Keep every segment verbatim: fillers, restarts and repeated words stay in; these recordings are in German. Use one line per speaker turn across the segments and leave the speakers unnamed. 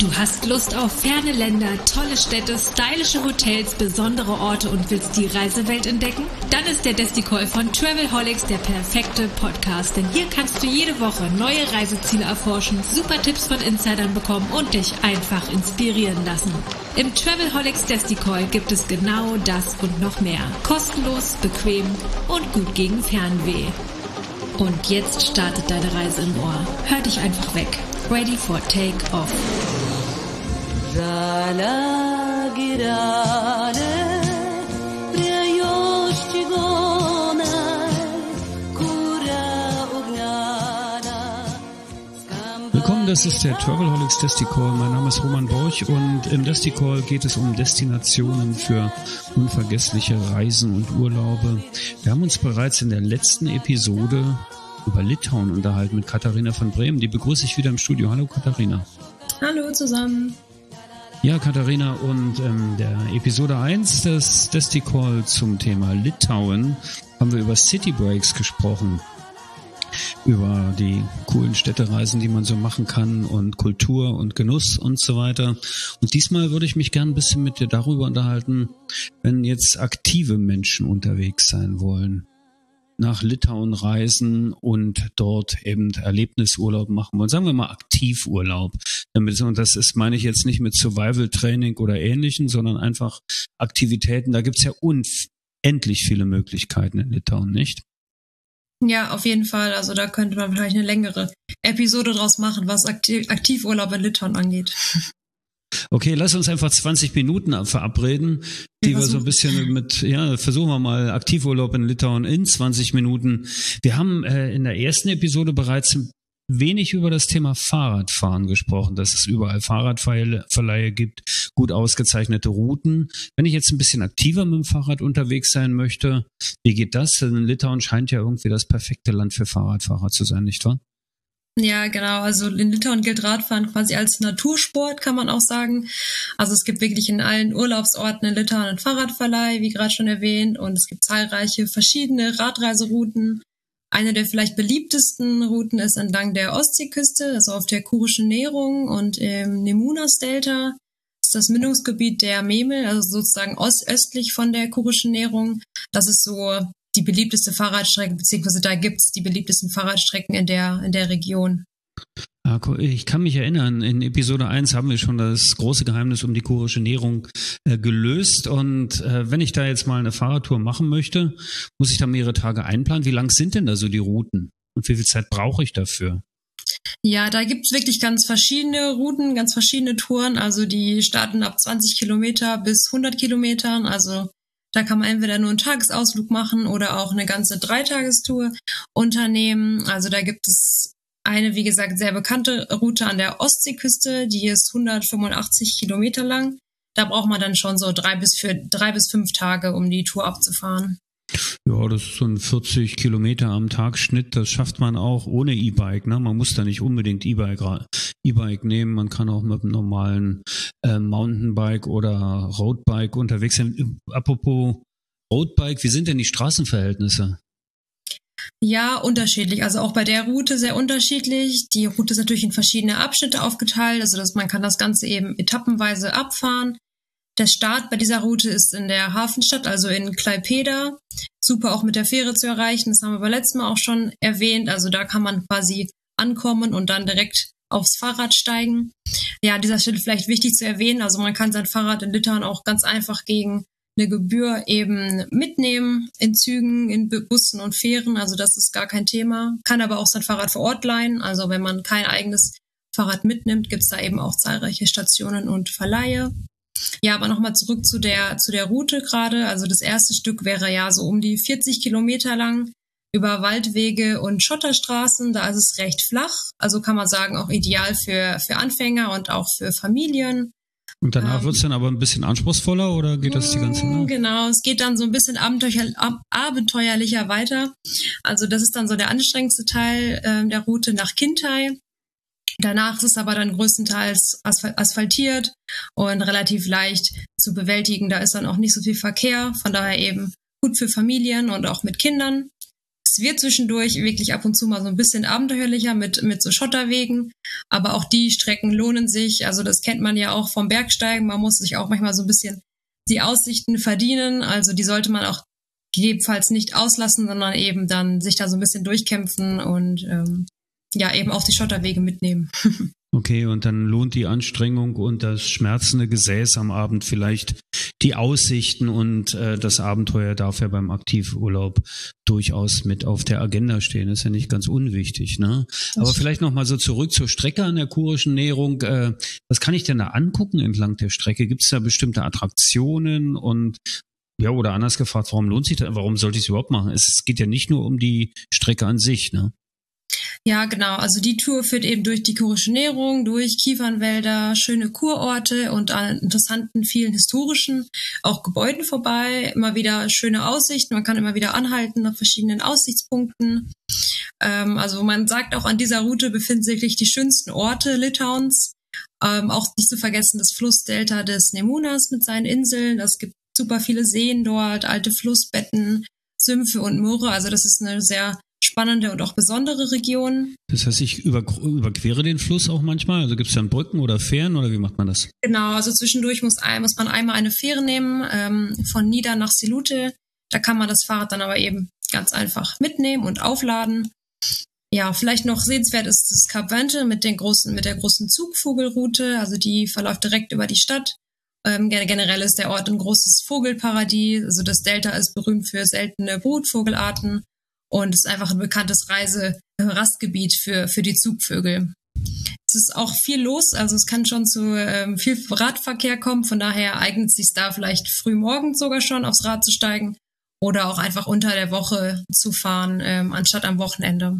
Du hast Lust auf ferne Länder, tolle Städte, stylische Hotels, besondere Orte und willst die Reisewelt entdecken? Dann ist der Desticall von Travelholics der perfekte Podcast, denn hier kannst du jede Woche neue Reiseziele erforschen, super Tipps von Insidern bekommen und dich einfach inspirieren lassen. Im Travelholics Desticall gibt es genau das und noch mehr. Kostenlos, bequem und gut gegen Fernweh. Und jetzt startet deine Reise im Ohr. Hör dich einfach weg. Ready for take-off.
Willkommen, das ist der Travelholics Desticall. Mein Name ist Roman Borch und im Desticall geht es um Destinationen für unvergessliche Reisen und Urlaube. Wir haben uns bereits in der letzten Episode über Litauen unterhalten mit Katharina von Bremen. Die begrüße ich wieder im Studio. Hallo Katharina.
Hallo zusammen.
Ja, Katharina, und ähm, der Episode eins des Desticall zum Thema Litauen haben wir über City Breaks gesprochen. Über die coolen Städtereisen, die man so machen kann und Kultur und Genuss und so weiter. Und diesmal würde ich mich gerne ein bisschen mit dir darüber unterhalten, wenn jetzt aktive Menschen unterwegs sein wollen, nach Litauen reisen und dort eben Erlebnisurlaub machen wollen. Sagen wir mal Aktivurlaub. Und das ist, meine ich jetzt nicht mit Survival-Training oder Ähnlichem, sondern einfach Aktivitäten. Da gibt es ja unendlich viele Möglichkeiten in Litauen, nicht?
Ja, auf jeden Fall. Also da könnte man vielleicht eine längere Episode draus machen, was Aktiv- Aktivurlaub in Litauen angeht.
Okay, lass uns einfach zwanzig Minuten verabreden, die wir, wir so ein bisschen mit, ja, versuchen wir mal Aktivurlaub in Litauen in zwanzig Minuten. Wir haben äh, in der ersten Episode bereits wenig über das Thema Fahrradfahren gesprochen, dass es überall Fahrradverleihe gibt, gut ausgezeichnete Routen. Wenn ich jetzt ein bisschen aktiver mit dem Fahrrad unterwegs sein möchte, wie geht das? Denn Litauen scheint ja irgendwie das perfekte Land für Fahrradfahrer zu sein, nicht wahr?
Ja, genau. Also in Litauen gilt Radfahren quasi als Natursport, kann man auch sagen. Also es gibt wirklich in allen Urlaubsorten in Litauen einen Fahrradverleih, wie gerade schon erwähnt, und es gibt zahlreiche verschiedene Radreiserouten. Eine der vielleicht beliebtesten Routen ist entlang der Ostseeküste, also auf der kurischen Nehrung und im Nemunas-Delta. Das ist das Mündungsgebiet der Memel, also sozusagen ostöstlich von der kurischen Nehrung. Das ist so die beliebteste Fahrradstrecke, beziehungsweise da gibt es die beliebtesten Fahrradstrecken in der, in der Region.
Ich kann mich erinnern, in Episode eins haben wir schon das große Geheimnis um die kurische Nehrung äh, gelöst. Und äh, wenn ich da jetzt mal eine Fahrradtour machen möchte, muss ich da mehrere Tage einplanen. Wie lang sind denn da so die Routen? Und wie viel Zeit brauche ich dafür?
Ja, da gibt es wirklich ganz verschiedene Routen, ganz verschiedene Touren. Also die starten ab zwanzig Kilometer bis hundert Kilometern. Also da kann man entweder nur einen Tagesausflug machen oder auch eine ganze Dreitagestour unternehmen. Also da gibt es eine, wie gesagt, sehr bekannte Route an der Ostseeküste, die ist hundertfünfundachtzig Kilometer lang. Da braucht man dann schon so drei bis, für, drei bis fünf Tage, um die Tour abzufahren.
Ja, das ist so ein vierzig Kilometer am Tag Schnitt. Das schafft man auch ohne E-Bike. Ne? Man muss da nicht unbedingt E-Bike, E-Bike nehmen. Man kann auch mit einem normalen äh, Mountainbike oder Roadbike unterwegs sein. Apropos Roadbike, wie sind denn die Straßenverhältnisse?
Ja, unterschiedlich. Also auch bei der Route sehr unterschiedlich. Die Route ist natürlich in verschiedene Abschnitte aufgeteilt, also dass man kann das Ganze eben etappenweise abfahren. Der Start bei dieser Route ist in der Hafenstadt, also in Klaipėda. Super auch mit der Fähre zu erreichen. Das haben wir beim letzten Mal auch schon erwähnt. Also da kann man quasi ankommen und dann direkt aufs Fahrrad steigen. Ja, an dieser Stelle vielleicht wichtig zu erwähnen. Also man kann sein Fahrrad in Litauen auch ganz einfach gegen eine Gebühr eben mitnehmen in Zügen, in Bussen und Fähren. Also das ist gar kein Thema. Kann aber auch sein Fahrrad vor Ort leihen. Also wenn man kein eigenes Fahrrad mitnimmt, gibt es da eben auch zahlreiche Stationen und Verleihe. Ja, aber nochmal zurück zu der, zu der Route gerade. Also das erste Stück wäre ja so um die vierzig Kilometer lang über Waldwege und Schotterstraßen. Da ist es recht flach. Also kann man sagen, auch ideal für, für Anfänger und auch für Familien.
Und danach ähm, wird es dann aber ein bisschen anspruchsvoller oder geht das die ganze Zeit?
Genau, es geht dann so ein bisschen abenteuer, ab, abenteuerlicher weiter. Also das ist dann so der anstrengendste Teil äh, der Route nach Kintai. Danach ist es aber dann größtenteils asphaltiert und relativ leicht zu bewältigen. Da ist dann auch nicht so viel Verkehr, von daher eben gut für Familien und auch mit Kindern. Es wird zwischendurch wirklich ab und zu mal so ein bisschen abenteuerlicher mit, mit so Schotterwegen, aber auch die Strecken lohnen sich. Also das kennt man ja auch vom Bergsteigen. Man muss sich auch manchmal so ein bisschen die Aussichten verdienen. Also die sollte man auch gegebenenfalls nicht auslassen, sondern eben dann sich da so ein bisschen durchkämpfen und ähm, ja, eben auch die Schotterwege mitnehmen.
Okay, und dann lohnt die Anstrengung und das schmerzende Gesäß am Abend vielleicht die Aussichten und äh, das Abenteuer darf ja beim Aktivurlaub durchaus mit auf der Agenda stehen. Das ist ja nicht ganz unwichtig, ne? Aber vielleicht nochmal so zurück zur Strecke an der Kurischen Näherung. Äh, was kann ich denn da angucken entlang der Strecke? Gibt es da bestimmte Attraktionen und ja, oder anders gefragt, warum lohnt sich das? Warum sollte ich es überhaupt machen? Es geht ja nicht nur um die Strecke an sich, ne?
Ja, genau. Also die Tour führt eben durch die Kurische Näherung, durch Kiefernwälder, schöne Kurorte und an interessanten, vielen historischen, auch Gebäuden vorbei. Immer wieder schöne Aussichten. Man kann immer wieder anhalten nach verschiedenen Aussichtspunkten. Ähm, also man sagt auch, an dieser Route befinden sich wirklich die schönsten Orte Litauens. Ähm, auch nicht zu vergessen das Flussdelta des Nemunas mit seinen Inseln. Es gibt super viele Seen dort, alte Flussbetten, Sümpfe und Moore. Also das ist eine sehr spannende und auch besondere Region.
Das heißt, ich über, überquere den Fluss auch manchmal? Also gibt es dann Brücken oder Fähren oder wie macht man das?
Genau, also zwischendurch muss, ein, muss man einmal eine Fähre nehmen, ähm, von Nida nach Silute. Da kann man das Fahrrad dann aber eben ganz einfach mitnehmen und aufladen. Ja, vielleicht noch sehenswert ist das Kap Vente mit den großen, mit der großen Zugvogelroute. Also die verläuft direkt über die Stadt. Ähm, generell ist der Ort ein großes Vogelparadies. Also das Delta ist berühmt für seltene Brutvogelarten. Und es ist einfach ein bekanntes Reise-Rastgebiet für, für die Zugvögel. Es ist auch viel los, also es kann schon zu ähm, viel Radverkehr kommen. Von daher eignet es sich da vielleicht früh morgens sogar schon aufs Rad zu steigen oder auch einfach unter der Woche zu fahren, ähm, anstatt am Wochenende.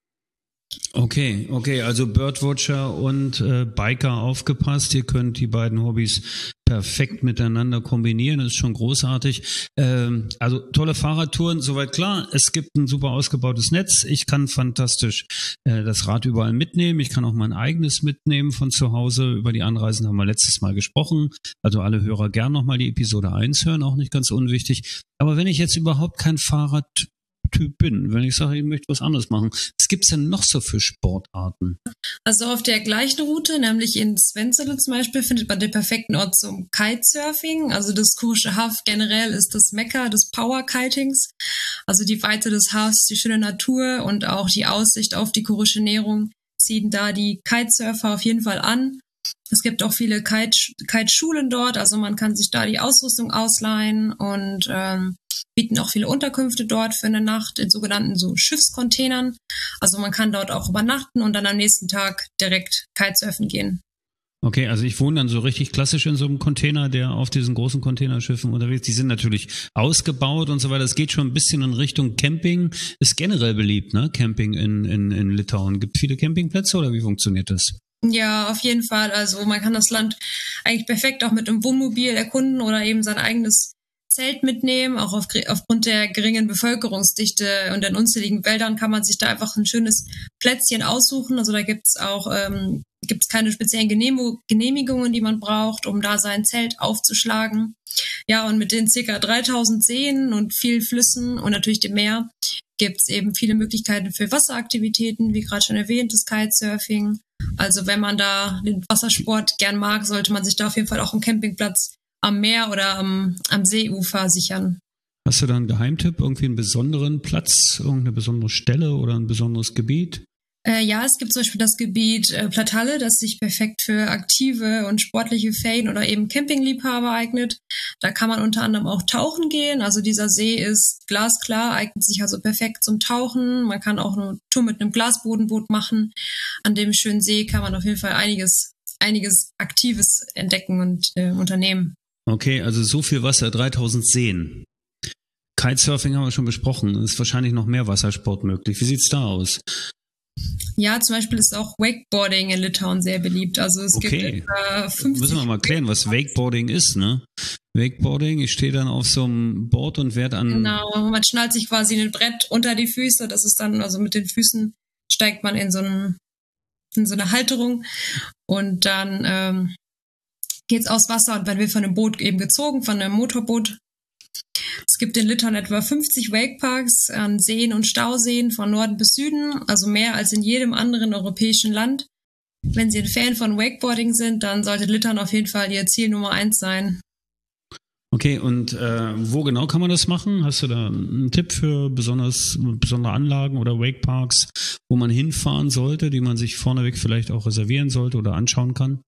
Okay, okay, also Birdwatcher und äh, Biker aufgepasst. Ihr könnt die beiden Hobbys perfekt miteinander kombinieren. Das ist schon großartig. Ähm, also tolle Fahrradtouren, soweit klar. Es gibt ein super ausgebautes Netz. Ich kann fantastisch äh, das Rad überall mitnehmen. Ich kann auch mein eigenes mitnehmen von zu Hause. Über die Anreisen haben wir letztes Mal gesprochen. Also alle Hörer gern nochmal die Episode eins hören, auch nicht ganz unwichtig. Aber wenn ich jetzt überhaupt kein Fahrrad Typ bin, wenn ich sage, ich möchte was anderes machen. Was gibt's denn noch so für Sportarten?
Also auf der gleichen Route, nämlich in Svensele zum Beispiel, findet man den perfekten Ort zum Kitesurfing. Also das Kurische Haff generell ist das Mekka des Power-Kitings. Also die Weite des Hafs, die schöne Natur und auch die Aussicht auf die Kurische Näherung ziehen da die Kitesurfer auf jeden Fall an. Es gibt auch viele Kite- Kite-Schulen dort, also man kann sich da die Ausrüstung ausleihen und ähm, bieten auch viele Unterkünfte dort für eine Nacht in sogenannten so Schiffscontainern. Also man kann dort auch übernachten und dann am nächsten Tag direkt Kitesurfen gehen.
Okay, also ich wohne dann so richtig klassisch in so einem Container, der auf diesen großen Containerschiffen unterwegs ist. Die sind natürlich ausgebaut und so weiter. Es geht schon ein bisschen in Richtung Camping. Ist generell beliebt, ne? Camping in, in, in Litauen. Gibt es viele Campingplätze oder wie funktioniert das?
Ja, auf jeden Fall. Also man kann das Land eigentlich perfekt auch mit einem Wohnmobil erkunden oder eben sein eigenes Zelt mitnehmen. Auch auf, aufgrund der geringen Bevölkerungsdichte und den unzähligen Wäldern kann man sich da einfach ein schönes Plätzchen aussuchen. Also da gibt's auch ähm, gibt's keine speziellen Genehm- Genehmigungen, die man braucht, um da sein Zelt aufzuschlagen. Ja, und mit den circa dreitausend Seen und vielen Flüssen und natürlich dem Meer gibt's eben viele Möglichkeiten für Wasseraktivitäten, wie gerade schon erwähnt, das Kitesurfing. Also wenn man da den Wassersport gern mag, sollte man sich da auf jeden Fall auch einen Campingplatz am Meer oder am, am Seeufer sichern.
Hast du da einen Geheimtipp, irgendwie einen besonderen Platz, irgendeine besondere Stelle oder ein besonderes Gebiet?
Äh, ja, es gibt zum Beispiel das Gebiet äh, Platalle, das sich perfekt für aktive und sportliche Ferien- oder eben Campingliebhaber eignet. Da kann man unter anderem auch tauchen gehen. Also dieser See ist glasklar, eignet sich also perfekt zum Tauchen. Man kann auch eine Tour mit einem Glasbodenboot machen. An dem schönen See kann man auf jeden Fall einiges, einiges Aktives entdecken und äh, unternehmen.
Okay, also so viel Wasser, dreitausend Seen. Kitesurfing haben wir schon besprochen. Es ist wahrscheinlich noch mehr Wassersport möglich. Wie sieht's da aus?
Ja, zum Beispiel ist auch Wakeboarding in Litauen sehr beliebt. Also es
okay.
gibt etwa fünfzig.
Müssen wir mal klären, was Wakeboarding ist, ne? Wakeboarding, ich stehe dann auf so einem Board und werde an...
Genau, man schnallt sich quasi ein Brett unter die Füße. Das ist dann, also mit den Füßen steigt man in so, einen, in so eine Halterung und dann ähm, geht's aus Wasser und man wird von einem Boot eben gezogen, von einem Motorboot. Es gibt in Litauen etwa fünfzig Wakeparks an Seen und Stauseen von Norden bis Süden, also mehr als in jedem anderen europäischen Land. Wenn Sie ein Fan von Wakeboarding sind, dann sollte Litauen auf jeden Fall Ihr Ziel Nummer eins sein.
Okay, und äh, wo genau kann man das machen? Hast du da einen Tipp für besonders besondere Anlagen oder Wakeparks, wo man hinfahren sollte, die man sich vorneweg vielleicht auch reservieren sollte oder anschauen kann?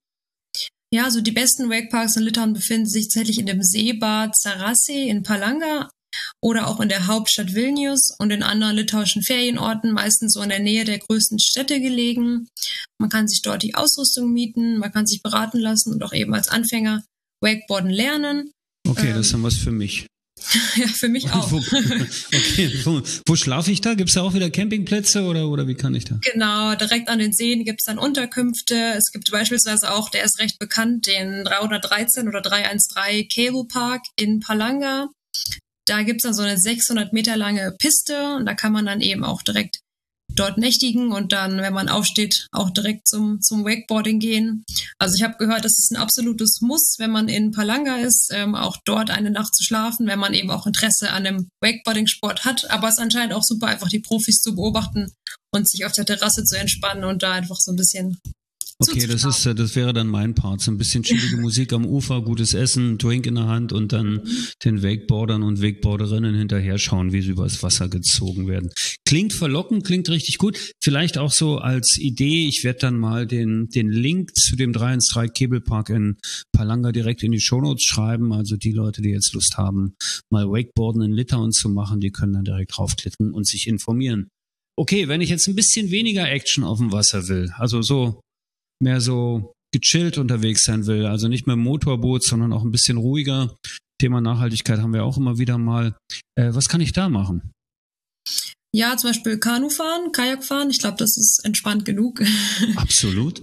Ja, also die besten Wakeparks in Litauen befinden sich tatsächlich in dem Seebad Zarassi in Palanga oder auch in der Hauptstadt Vilnius und in anderen litauischen Ferienorten, meistens so in der Nähe der größten Städte gelegen. Man kann sich dort die Ausrüstung mieten, man kann sich beraten lassen und auch eben als Anfänger Wakeboarden lernen.
Okay,
ähm,
das ist dann was für mich.
Ja, für mich auch.
Wo, okay, wo, wo schlafe ich da? Gibt es da auch wieder Campingplätze oder, oder wie kann ich da?
Genau, direkt an den Seen gibt es dann Unterkünfte. Es gibt beispielsweise auch, der ist recht bekannt, den dreihundertdreizehn oder dreihundertdreizehn Cable Park in Palanga. Da gibt es dann so eine sechshundert Meter lange Piste und da kann man dann eben auch direkt dort nächtigen und dann, wenn man aufsteht, auch direkt zum, zum Wakeboarding gehen. Also ich habe gehört, das ist ein absolutes Muss, wenn man in Palanga ist, ähm, auch dort eine Nacht zu schlafen, wenn man eben auch Interesse an dem Wakeboarding-Sport hat. Aber es ist anscheinend auch super, einfach die Profis zu beobachten und sich auf der Terrasse zu entspannen und da einfach so ein bisschen
Okay, das ist, das wäre dann mein Part. So ein bisschen chillige Musik am Ufer, gutes Essen, Drink in der Hand und dann den Wakeboardern und Wakeboarderinnen hinterher schauen, wie sie übers Wasser gezogen werden. Klingt verlockend, klingt richtig gut. Vielleicht auch so als Idee, ich werde dann mal den, den Link zu dem dreihundertdreizehn Cable Park in Palanga direkt in die Shownotes schreiben. Also die Leute, die jetzt Lust haben, mal Wakeboarden in Litauen zu machen, die können dann direkt draufklicken und sich informieren. Okay, wenn ich jetzt ein bisschen weniger Action auf dem Wasser will, also so mehr so gechillt unterwegs sein will, also nicht mehr Motorboot, sondern auch ein bisschen ruhiger. Thema Nachhaltigkeit haben wir auch immer wieder mal. Äh, was kann ich da machen?
Ja, zum Beispiel Kanu fahren, Kajak fahren. Ich glaube, das ist entspannt genug.
Absolut.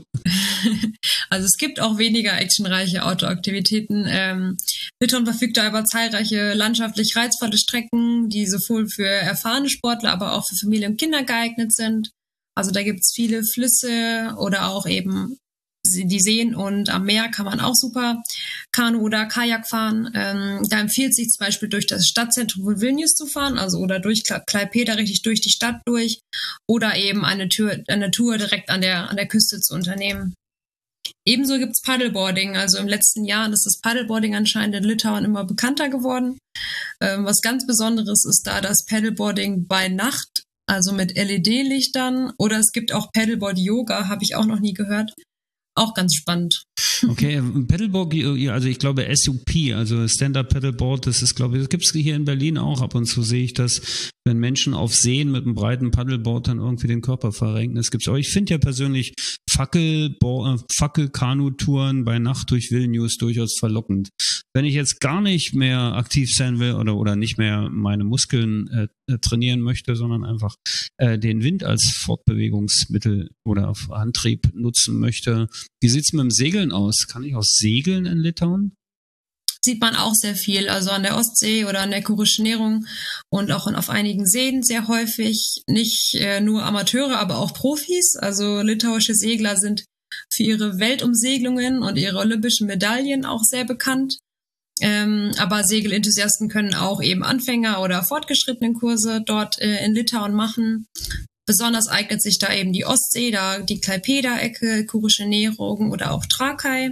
Also es gibt auch weniger actionreiche Outdoor-Aktivitäten. Ähm, Litauen verfügt da über zahlreiche landschaftlich reizvolle Strecken, die sowohl für erfahrene Sportler, aber auch für Familie und Kinder geeignet sind. Also da gibt's viele Flüsse oder auch eben die Seen und am Meer kann man auch super Kanu oder Kajak fahren. Ähm, da empfiehlt sich zum Beispiel durch das Stadtzentrum von Vilnius zu fahren, also oder durch Klaipėda richtig durch die Stadt durch oder eben eine Tour, eine Tour direkt an der, an der Küste zu unternehmen. Ebenso gibt's Paddleboarding. Also im letzten Jahr ist das Paddleboarding anscheinend in Litauen immer bekannter geworden. Ähm, was ganz Besonderes ist da das Paddleboarding bei Nacht, also mit L E D-Lichtern. Oder es gibt auch Paddleboard-Yoga, habe ich auch noch nie gehört. Auch ganz spannend.
Okay, Paddleboard, also ich glaube S U P, also Stand-Up Paddleboard, das ist, glaube ich, das gibt es hier in Berlin auch. Ab und zu sehe ich das, wenn Menschen auf Seen mit einem breiten Paddleboard dann irgendwie den Körper verrenken. Das gibt's auch. Ich finde ja persönlich Fackel-, Fackel-Kanu-Touren bei Nacht durch Vilnius durchaus verlockend. Wenn ich jetzt gar nicht mehr aktiv sein will oder, oder nicht mehr meine Muskeln äh, trainieren möchte, sondern einfach äh, den Wind als Fortbewegungsmittel oder auf Antrieb nutzen möchte, wie sieht's mit dem Segeln aus? Kann ich auch segeln in Litauen?
Sieht man auch sehr viel, also an der Ostsee oder an der Kurischen Nährung und auch auf einigen Seen sehr häufig. Nicht äh, nur Amateure, aber auch Profis. Also litauische Segler sind für ihre Weltumsegelungen und ihre olympischen Medaillen auch sehr bekannt. Ähm, aber Segelenthusiasten können auch eben Anfänger oder fortgeschrittenen Kurse dort äh, in Litauen machen. Besonders eignet sich da eben die Ostsee, da die Klaipėda-Ecke, Kurische Nährung oder auch Trakai.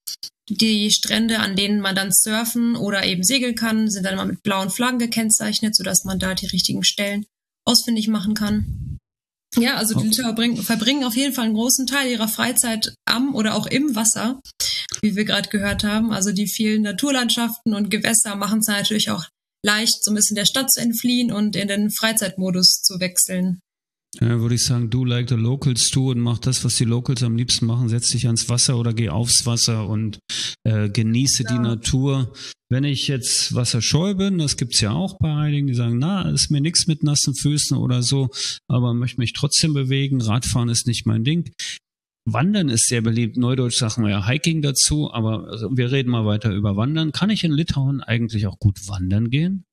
Die Strände, an denen man dann surfen oder eben segeln kann, sind dann immer mit blauen Flaggen gekennzeichnet, sodass man da die richtigen Stellen ausfindig machen kann. Ja, also die Litauer bringen, verbringen auf jeden Fall einen großen Teil ihrer Freizeit am oder auch im Wasser, wie wir gerade gehört haben. Also die vielen Naturlandschaften und Gewässer machen es natürlich auch leicht, so ein bisschen der Stadt zu entfliehen und in den Freizeitmodus zu wechseln.
Ja, würde ich sagen, do like the locals do und mach das, was die Locals am liebsten machen. Setz dich ans Wasser oder geh aufs Wasser und äh, genieße ja. die Natur. Wenn ich jetzt wasserscheu bin, das gibt's ja auch bei einigen, die sagen, na, ist mir nichts mit nassen Füßen oder so, aber möchte mich trotzdem bewegen. Radfahren ist nicht mein Ding. Wandern ist sehr beliebt. Neudeutsch sagen wir ja Hiking dazu, aber also, wir reden mal weiter über Wandern. Kann ich in Litauen eigentlich auch gut wandern gehen?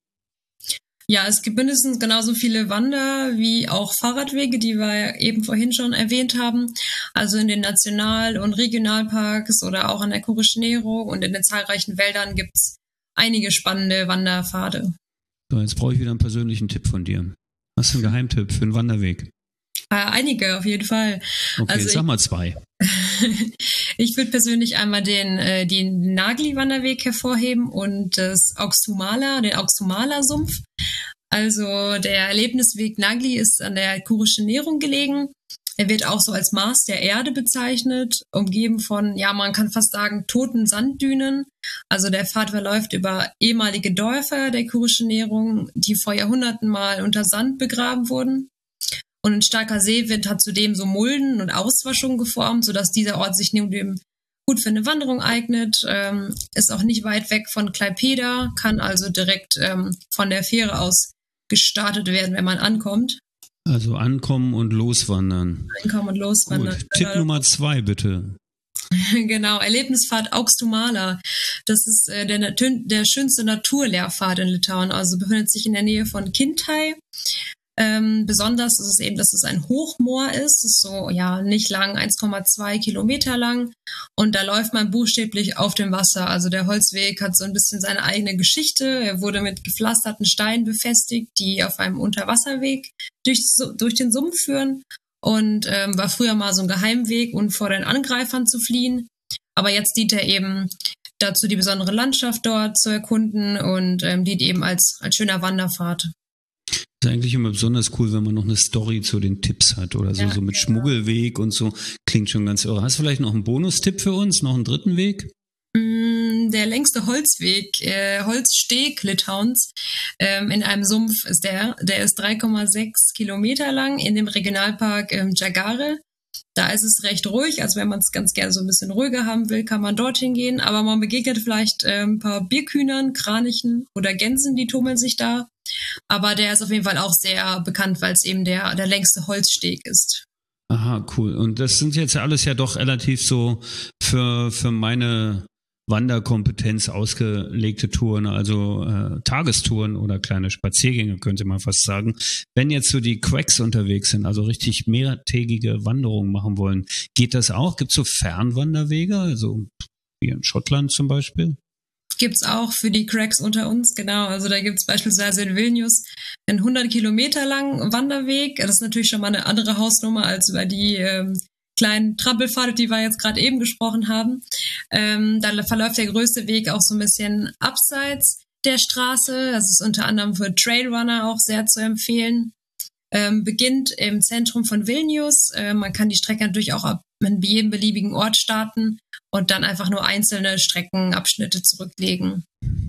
Ja, es gibt mindestens genauso viele Wander- wie auch Fahrradwege, die wir eben vorhin schon erwähnt haben. Also in den National- und Regionalparks oder auch an der Kurischen Nährung und in den zahlreichen Wäldern gibt's einige spannende Wanderpfade.
So, jetzt brauche ich wieder einen persönlichen Tipp von dir. Hast du einen Geheimtipp für einen Wanderweg?
Äh, einige, auf jeden Fall.
Okay,
also
sag mal zwei.
Ich würde persönlich einmal den, äh, den Nagli-Wanderweg hervorheben und das Auxtumala, den Auxtumala-Sumpf. Also der Erlebnisweg Nagli ist an der kurischen Nährung gelegen. Er wird auch so als Mars der Erde bezeichnet, umgeben von, ja, man kann fast sagen, toten Sanddünen. Also der Pfad verläuft über ehemalige Dörfer der kurischen Nährung, die vor Jahrhunderten mal unter Sand begraben wurden. Und ein starker Seewind hat zudem so Mulden und Auswaschungen geformt, sodass dieser Ort sich neben dem gut für eine Wanderung eignet. Ähm, ist auch nicht weit weg von Klaipeda, kann also direkt ähm, von der Fähre aus gestartet werden, wenn man ankommt.
Also ankommen und loswandern.
Ankommen und loswandern.
Gut. Tipp Nummer zwei, bitte.
Genau, Erlebnispfad Auxtumala. Das ist äh, der, der schönste Naturlehrpfad in Litauen. Also befindet sich in der Nähe von Kintai. Ähm, besonders ist es eben, dass es ein Hochmoor ist. Es ist so, ja, nicht lang, eins Komma zwei Kilometer lang. Und da läuft man buchstäblich auf dem Wasser. Also der Holzweg hat so ein bisschen seine eigene Geschichte. Er wurde mit gepflasterten Steinen befestigt, die auf einem Unterwasserweg durch, durch den Sumpf führen. Und ähm, war früher mal so ein Geheimweg, um vor den Angreifern zu fliehen. Aber jetzt dient er eben dazu, die besondere Landschaft dort zu erkunden und ähm, dient eben als, als schöner Wanderpfad.
Das ist eigentlich immer besonders cool, wenn man noch eine Story zu den Tipps hat oder so, ja, so mit genau. Schmuggelweg und so. Klingt schon ganz irre. Hast du vielleicht noch einen Bonustipp für uns, noch einen dritten Weg?
Der längste Holzweg, äh, Holzsteg Litauens, ähm, in einem Sumpf ist der. Der ist drei Komma sechs Kilometer lang in dem Regionalpark ähm, Jagare. Da ist es recht ruhig, also wenn man es ganz gerne so ein bisschen ruhiger haben will, kann man dorthin gehen. Aber man begegnet vielleicht äh, ein paar Bierkühnern, Kranichen oder Gänsen, die tummeln sich da. Aber der ist auf jeden Fall auch sehr bekannt, weil es eben der, der längste Holzsteg ist.
Aha, cool. Und das sind jetzt alles ja doch relativ so für, für meine Wanderkompetenz ausgelegte Touren, also äh, Tagestouren oder kleine Spaziergänge, könnte man fast sagen. Wenn jetzt so die Cracks unterwegs sind, also richtig mehrtägige Wanderungen machen wollen, geht das auch? Gibt es so Fernwanderwege, also wie in Schottland zum Beispiel?
Gibt's auch für die Cracks unter uns, genau. Also da gibt's beispielsweise in Vilnius einen hundert Kilometer langen Wanderweg. Das ist natürlich schon mal eine andere Hausnummer als über die ähm, kleinen Trampelpfade, die wir jetzt gerade eben gesprochen haben. Ähm, da verläuft der größte Weg auch so ein bisschen abseits der Straße. Das ist unter anderem für Trailrunner auch sehr zu empfehlen. Ähm, beginnt im Zentrum von Vilnius. Äh, man kann die Strecke natürlich auch ab an jedem beliebigen Ort starten und dann einfach nur einzelne Streckenabschnitte zurücklegen.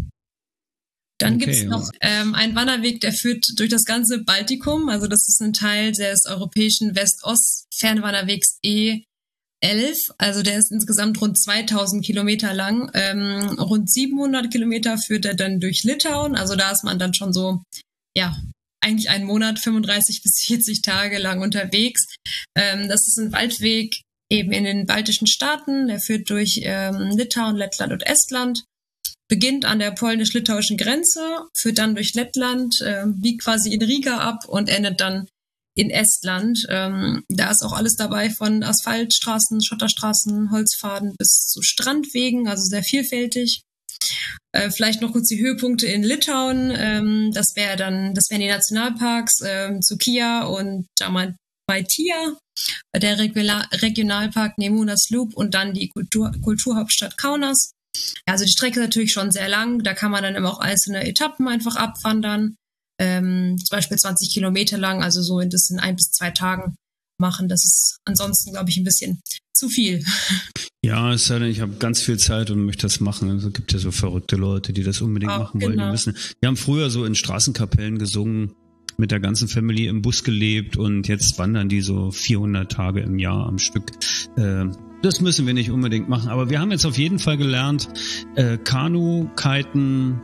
Dann okay, gibt's noch ähm, einen Wanderweg, der führt durch das ganze Baltikum. Also das ist ein Teil des europäischen West-Ost-Fernwanderwegs E elf. Also der ist insgesamt rund zweitausend Kilometer lang. Ähm, rund siebenhundert Kilometer führt er dann durch Litauen. Also da ist man dann schon so, ja, eigentlich einen Monat, fünfunddreißig bis vierzig Tage lang unterwegs. Ähm, das ist ein Waldweg eben in den baltischen Staaten. Der führt durch ähm, Litauen, Lettland und Estland. Beginnt an der polnisch-litauischen Grenze, führt dann durch Lettland, äh, biegt quasi in Riga ab und endet dann in Estland. Ähm, da ist auch alles dabei, von Asphaltstraßen, Schotterstraßen, Holzpfaden bis zu Strandwegen, also sehr vielfältig. Äh, vielleicht noch kurz die Höhepunkte in Litauen. Ähm, das wäre dann, das wären die Nationalparks äh, Sukia und Žemaitija, der Regula- Regionalpark Nemunas Loop und dann die Kultur- Kulturhauptstadt Kaunas. Ja, also die Strecke ist natürlich schon sehr lang. Da kann man dann immer auch einzelne Etappen einfach abwandern. Ähm, zum Beispiel zwanzig Kilometer lang, also so in das in ein bis zwei Tagen machen. Das ist ansonsten, glaube ich, ein bisschen zu viel.
Ja, es sei denn, ich habe ganz viel Zeit und möchte das machen. Also es gibt ja so verrückte Leute, die das unbedingt oh, machen wollen. Genau. Die müssen. Wir haben früher so in Straßenkapellen gesungen, mit der ganzen Family im Bus gelebt und jetzt wandern die so vierhundert Tage im Jahr am Stück. Äh, das müssen wir nicht unbedingt machen, aber wir haben jetzt auf jeden Fall gelernt, äh, Kanu, Kiten,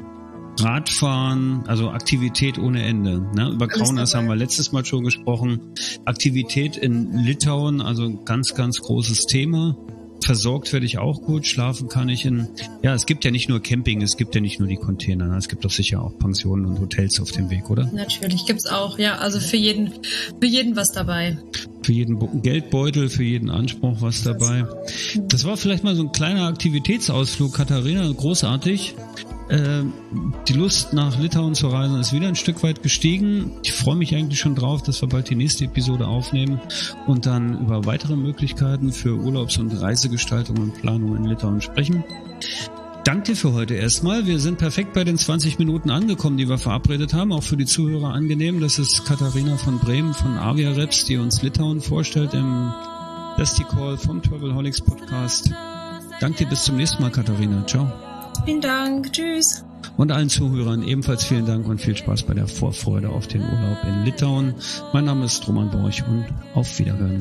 Radfahren, also Aktivität ohne Ende. Ne? Über Kaunas haben wir letztes Mal schon gesprochen. Aktivität in Litauen, also ganz, ganz großes Thema. Versorgt werde ich auch gut, schlafen kann ich in, ja, es gibt ja nicht nur Camping, es gibt ja nicht nur die Container, ne? Es gibt doch sicher auch Pensionen und Hotels auf dem Weg, oder?
Natürlich gibt's auch, ja, also für jeden, für jeden was dabei.
Für jeden Geldbeutel, für jeden Anspruch was dabei. Das war vielleicht mal so ein kleiner Aktivitätsausflug, Katharina, großartig. Äh, die Lust nach Litauen zu reisen ist wieder ein Stück weit gestiegen. Ich freue mich eigentlich schon drauf, dass wir bald die nächste Episode aufnehmen und dann über weitere Möglichkeiten für Urlaubs- und Reisegestaltung und Planung in Litauen sprechen. Danke für heute erstmal. Wir sind perfekt bei den zwanzig Minuten angekommen, die wir verabredet haben. Auch für die Zuhörer angenehm. Das ist Katharina von Bremen von Aviareps, die uns Litauen vorstellt im Desticall vom Travelholics Podcast. Danke dir, bis zum nächsten Mal, Katharina. Ciao.
Vielen Dank. Tschüss.
Und allen Zuhörern ebenfalls vielen Dank und viel Spaß bei der Vorfreude auf den Urlaub in Litauen. Mein Name ist Roman Borch und auf Wiederhören.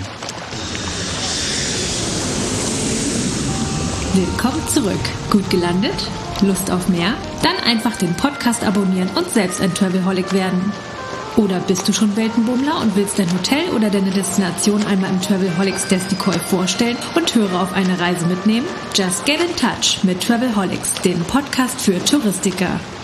Willkommen zurück. Gut gelandet? Lust auf mehr? Dann einfach den Podcast abonnieren und selbst ein Travelholic werden. Oder bist du schon Weltenbummler und willst dein Hotel oder deine Destination einmal im Travelholics Desticall vorstellen und Hörer auf eine Reise mitnehmen? Just get in touch mit Travelholics, dem Podcast für Touristiker.